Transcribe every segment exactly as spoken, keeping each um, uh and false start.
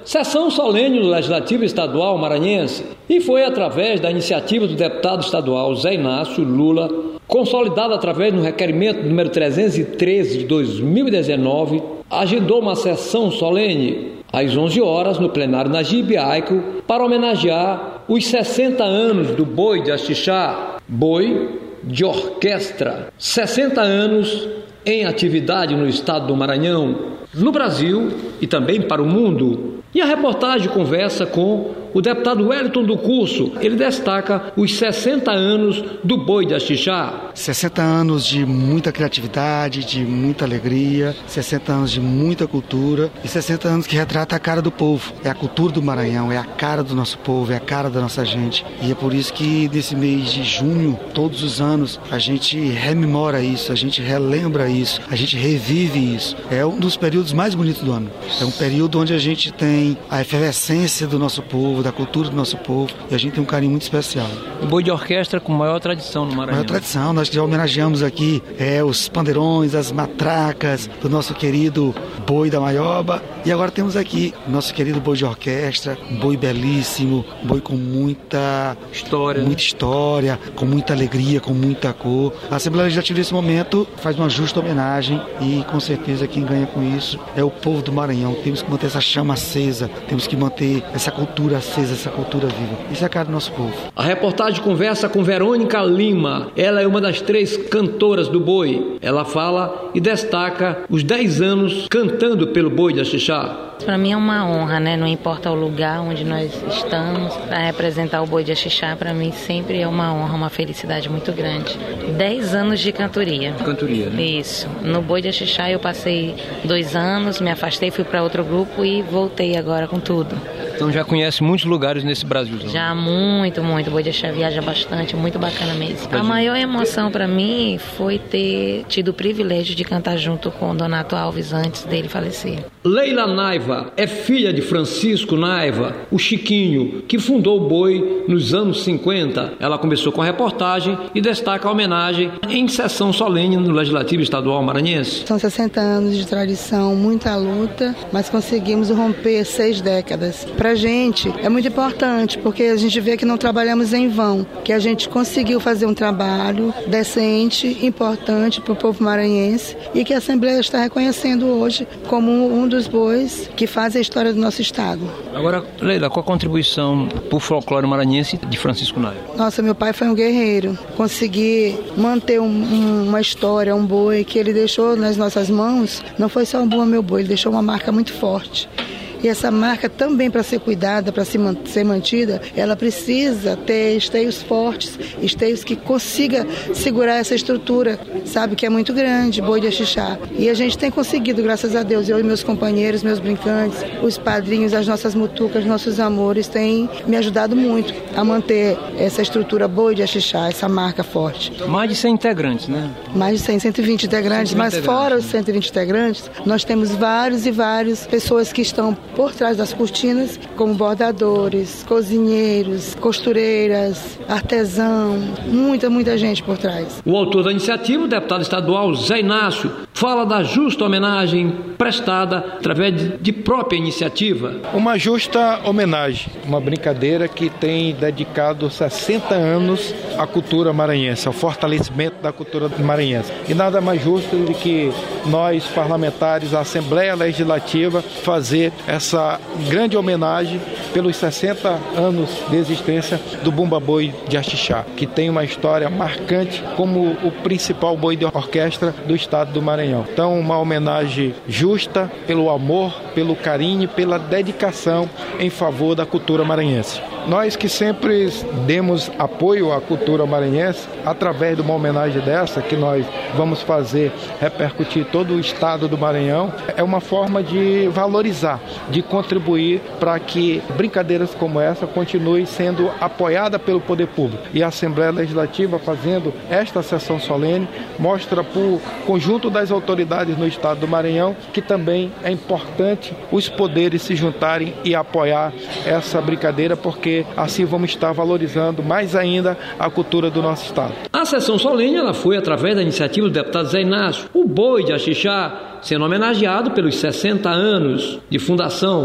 sessão solene do Legislativo Estadual maranhense, e foi através da iniciativa do deputado estadual Zé Inácio Lula, consolidada através do requerimento número trezentos e treze de dois mil e dezenove, agendou uma sessão solene às onze horas no plenário Najib Aico para homenagear os sessenta anos do boi de Axixá, boi de orquestra, sessenta anos em atividade no estado do Maranhão, no Brasil e também para o mundo. E a reportagem conversa com o deputado Wellington do Curso. Ele destaca os sessenta anos do boi de Axixá. sessenta anos de muita criatividade, de muita alegria, sessenta anos de muita cultura e sessenta anos que retrata a cara do povo. É a cultura do Maranhão, é a cara do nosso povo, é a cara da nossa gente. E é por isso que nesse mês de junho, todos os anos, a gente rememora isso, a gente relembra isso, a gente revive isso. É um dos períodos mais bonitos do ano. É um período onde a gente tem a efervescência do nosso povo, da cultura do nosso povo, e a gente tem um carinho muito especial. O boi de orquestra com maior tradição no Maranhão. Maior tradição, nós já homenageamos aqui é, os pandeirões, as matracas do nosso querido boi da Maioba, e agora temos aqui o nosso querido boi de orquestra, um boi belíssimo, um boi com muita história, muita história, com muita alegria, com muita cor. A Assembleia Legislativa nesse momento faz uma justa homenagem e com certeza quem ganha com isso é o povo do Maranhão. Temos que manter essa chama acesa, temos que manter essa cultura acesa, essa cultura viva. Isso é a cara do nosso povo. A reportagem conversa com Verônica Lima. Ela é uma das três cantoras do boi. Ela fala e destaca os dez anos cantando pelo boi de Axixá. Para mim é uma honra, né? Não importa o lugar onde nós estamos, para representar o boi de Axixá, para mim sempre é uma honra, uma felicidade muito grande. Dez anos de cantoria. Cantoria, né? Isso. No boi de Axixá eu passei dois anos, me afastei, fui para outro grupo e voltei agora com tudo. Então já conhece muitos lugares nesse Brasil? Já muito, muito. O boi de Axixá viaja bastante, muito bacana mesmo. A maior emoção para mim foi ter tido o privilégio de cantar junto com o Donato Alves antes dele falecer. Leila Naiva é filha de Francisco Naiva, o Chiquinho, que fundou o boi nos anos cinquenta. Ela começou com a reportagem e destaca a homenagem em sessão solene no Legislativo Estadual maranhense. São sessenta anos de tradição, muita luta, mas conseguimos romper seis décadas. Pra gente é muito importante, porque a gente vê que não trabalhamos em vão, que a gente conseguiu fazer um trabalho decente, importante para o povo maranhense e que a Assembleia está reconhecendo hoje como um dos bois que faz a história do nosso estado. Agora, Leila, qual a contribuição para o folclore maranhense de Francisco Naiva? Nossa, meu pai foi um guerreiro. Consegui manter um, um, uma história, um boi que ele deixou nas nossas mãos, não foi só um bom meu boi, ele deixou uma marca muito forte. E essa marca também, para ser cuidada, para ser mantida, ela precisa ter esteios fortes, esteios que consiga segurar essa estrutura, sabe, que é muito grande, boi de Axixá. E a gente tem conseguido, graças a Deus, eu e meus companheiros, meus brincantes, os padrinhos, as nossas mutucas, nossos amores, têm me ajudado muito a manter essa estrutura boi de Axixá, essa marca forte. Mais de cem integrantes, né? Mais de cem, cento e vinte integrantes, cento e vinte mas integrantes, fora os cento e vinte integrantes, nós temos vários e várias pessoas que estão por trás das cortinas, como bordadores, cozinheiros, costureiras, artesão, muita, muita gente por trás. O autor da iniciativa, o deputado estadual Zé Inácio, fala da justa homenagem prestada através de, de própria iniciativa. Uma justa homenagem, uma brincadeira que tem dedicado sessenta anos à cultura maranhense, ao fortalecimento da cultura maranhense. E nada mais justo do que nós, parlamentares, a Assembleia Legislativa, fazer essa grande homenagem pelos sessenta anos de existência do Bumba Boi de Axixá, que tem uma história marcante como o principal boi de orquestra do estado do Maranhão. Então, uma homenagem justa pelo amor, pelo carinho, pela dedicação em favor da cultura maranhense. Nós que sempre demos apoio à cultura maranhense, através de uma homenagem dessa, que nós vamos fazer repercutir todo o estado do Maranhão, é uma forma de valorizar, de contribuir para que brincadeiras como essa continuem sendo apoiadas pelo poder público. E a Assembleia Legislativa, fazendo esta sessão solene, mostra para o conjunto das autoridades no estado do Maranhão que também é importante os poderes se juntarem e apoiar essa brincadeira, porque assim vamos estar valorizando mais ainda a cultura do nosso estado. A sessão solene ela foi através da iniciativa do deputado Zé Inácio, o boi de Axixá, sendo homenageado pelos sessenta anos de fundação.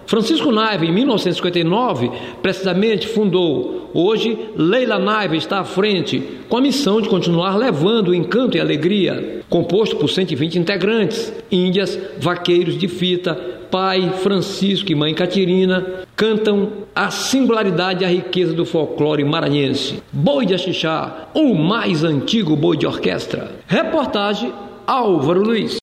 Francisco Naiva, em mil novecentos e cinquenta e nove, precisamente fundou. Hoje, Leila Naiva está à frente, com a missão de continuar levando o encanto e alegria. Composto por cento e vinte integrantes, índias, vaqueiros de fita, pai Francisco e mãe Catirina, cantam a singularidade e a riqueza do folclore maranhense. Boi de Axixá, o mais antigo boi de orquestra. Reportagem Álvaro Luiz.